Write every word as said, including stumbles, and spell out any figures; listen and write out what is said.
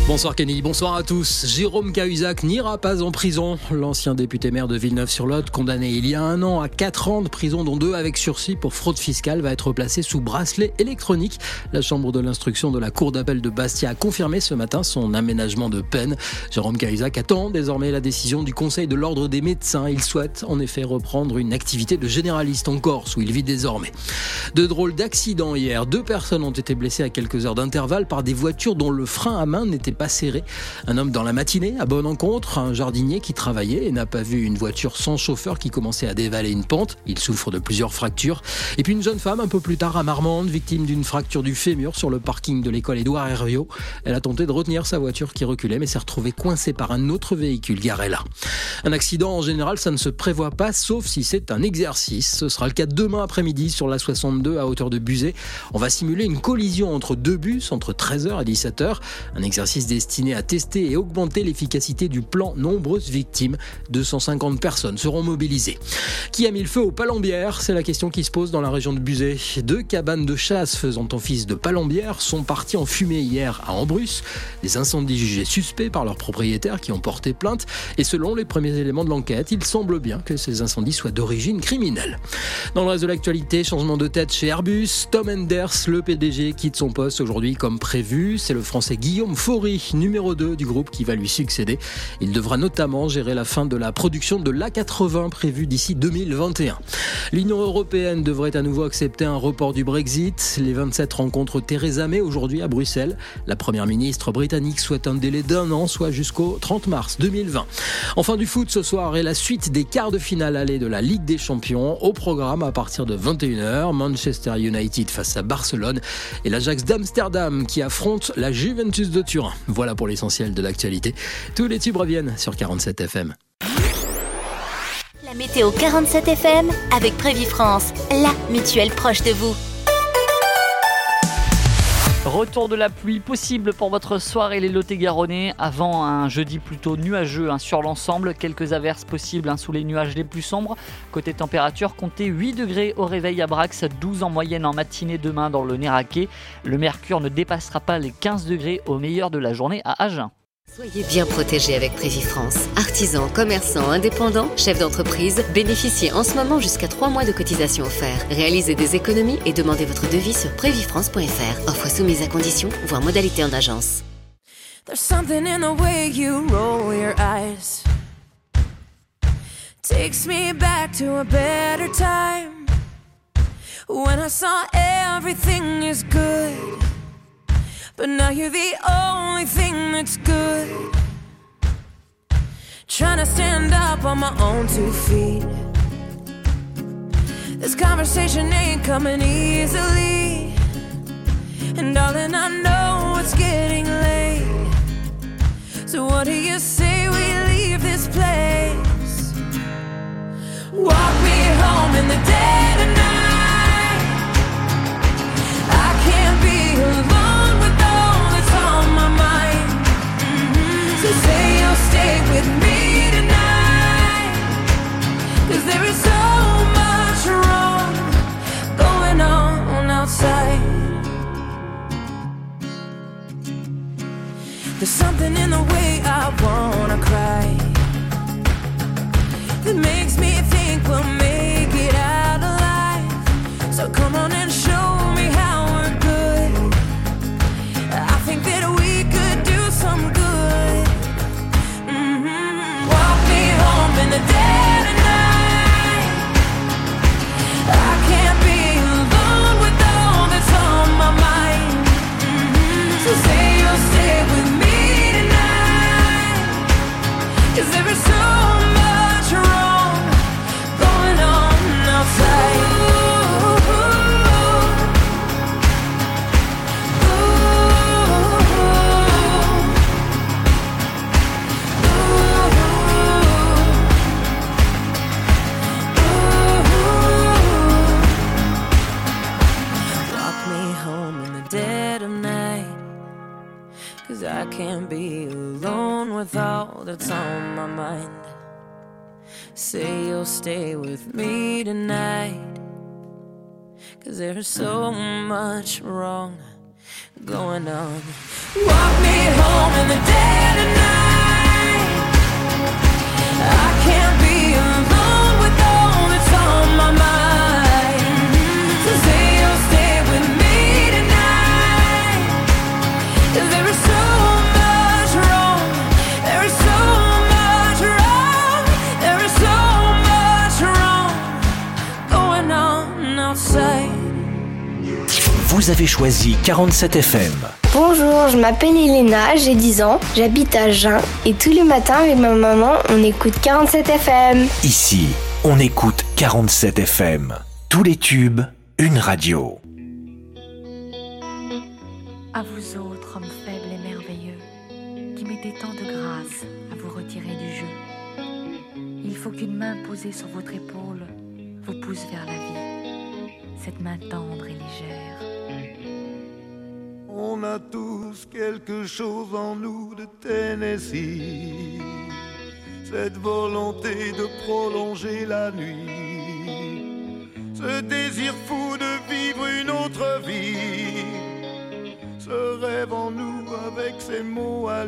Bonsoir Kenny, bonsoir à tous. Jérôme Cahuzac n'ira pas en prison. L'ancien député maire de Villeneuve-sur-Lot, condamné il y a un an à quatre ans de prison, dont deux avec sursis pour fraude fiscale, va être placé sous bracelet électronique. La chambre de l'instruction de la cour d'appel de Bastia a confirmé ce matin son aménagement de peine. Jérôme Cahuzac attend désormais la décision du Conseil de l'ordre des médecins. Il souhaite en effet reprendre une activité de généraliste en Corse, où il vit désormais. De drôles d'accidents hier. Deux personnes ont été blessées à quelques heures d'intervalle par des voitures dont le frein à main n'était pas serré. Un homme dans la matinée à Bonne-Encontre, un jardinier qui travaillait et n'a pas vu une voiture sans chauffeur qui commençait à dévaler une pente. Il souffre de plusieurs fractures. Et puis une jeune femme un peu plus tard à Marmande, victime d'une fracture du fémur sur le parking de l'école Édouard Herriot. Elle a tenté de retenir sa voiture qui reculait mais s'est retrouvée coincée par un autre véhicule garé là. Un accident en général ça ne se prévoit pas sauf si c'est un exercice. Ce sera le cas demain après-midi sur l'A soixante-deux à hauteur de Buzet. On va simuler une collision entre deux bus entre treize heures et dix-sept heures. Un exercice destiné à tester et augmenter l'efficacité du plan nombreuses victimes. deux cent cinquante personnes seront mobilisées. Qui a mis le feu aux palombières ? C'est la question qui se pose dans la région de Buzet. Deux cabanes de chasse faisant office de palombières sont parties en fumée hier à Ambrus. Des incendies jugés suspects par leurs propriétaires qui ont porté plainte. Et selon les premiers éléments de l'enquête, il semble bien que ces incendies soient d'origine criminelle. Dans le reste de l'actualité, changement de tête chez Airbus. Tom Enders, le P D G, quitte son poste aujourd'hui comme prévu. C'est le Français Guillaume Faury, numéro deux du groupe, qui va lui succéder. Il devra notamment gérer la fin de la production de l'A quatre-vingts prévue d'ici deux mille vingt et un. L'Union européenne devrait à nouveau accepter un report du Brexit. Les vingt-sept rencontrent Theresa May aujourd'hui à Bruxelles. La première ministre britannique souhaite un délai d'un an, soit jusqu'au trente mars deux mille vingt. Enfin du foot ce soir et la suite des quarts de finale allée de la Ligue des Champions. Au programme à partir de vingt et une heures, Manchester United face à Barcelone et l'Ajax d'Amsterdam qui affronte la Juventus de Turin. Voilà pour l'essentiel de l'actualité. Tous les tubes reviennent sur quarante-sept F M. La météo quarante-sept F M avec Prévifrance, la mutuelle proche de vous. Retour de la pluie possible pour votre soirée les Lot-et-Garonnais avant un jeudi plutôt nuageux hein, sur l'ensemble. Quelques averses possibles hein, sous les nuages les plus sombres. Côté température, comptez huit degrés au réveil à Brax, douze en moyenne en matinée demain dans le Néraquet. Le mercure ne dépassera pas les quinze degrés au meilleur de la journée à Agen. Soyez bien protégés avec Prévifrance. Artisans, commerçants, indépendants, chefs d'entreprise, bénéficiez en ce moment jusqu'à trois mois de cotisation offerts. Réalisez des économies et demandez votre devis sur prévifrance point f r. Offre soumise à conditions, voire modalité en agence. There's something in the way you roll your eyes. Takes me back to a better time. When I saw everything is good. But now you're the only thing that's good. Trying to stand up on my own two feet. This conversation ain't coming easily. And darling, I know it's getting late. So what do you say we leave this place? Walk me home in the dead of night. I can't be alone. So say you'll stay with me tonight. Cause there is so much wrong going on outside. There's something in the way I wanna cry that makes me think we'll make it out alive. So come on and show me how we're good. I think that we could do some good. In the dead of night, I can't be alone with all that's on my mind. Mm-hmm. So say you'll stay with me tonight. Cause there is so much wrong going on outside. I can't be alone with all that's on my mind. Say you'll stay with me tonight. Cause there's so much wrong going on. Walk me home in the dead of night. I can't be alone with all that's on my mind. So say you'll stay with me tonight. 'Cause there is so much wrong. There is so much wrong. There is so much wrong going on outside. Vous avez choisi quarante-sept F M. Bonjour, je m'appelle Elena, j'ai dix ans, j'habite à Jeun et tous les matins avec ma maman, on écoute quarante-sept F M. Ici, on écoute quarante-sept F M. Tous les tubes, une radio. À vous autres, hommes faibles et merveilleux, qui mettez tant de grâce à vous retirer du jeu. Il faut qu'une main posée sur votre épaule vous pousse vers la vie, cette main tendre et légère. On a tous quelque chose en nous de Tennessee, cette volonté de prolonger la nuit, ce désir fou de vivre une autre vie, ce rêve en nous avec ces mots à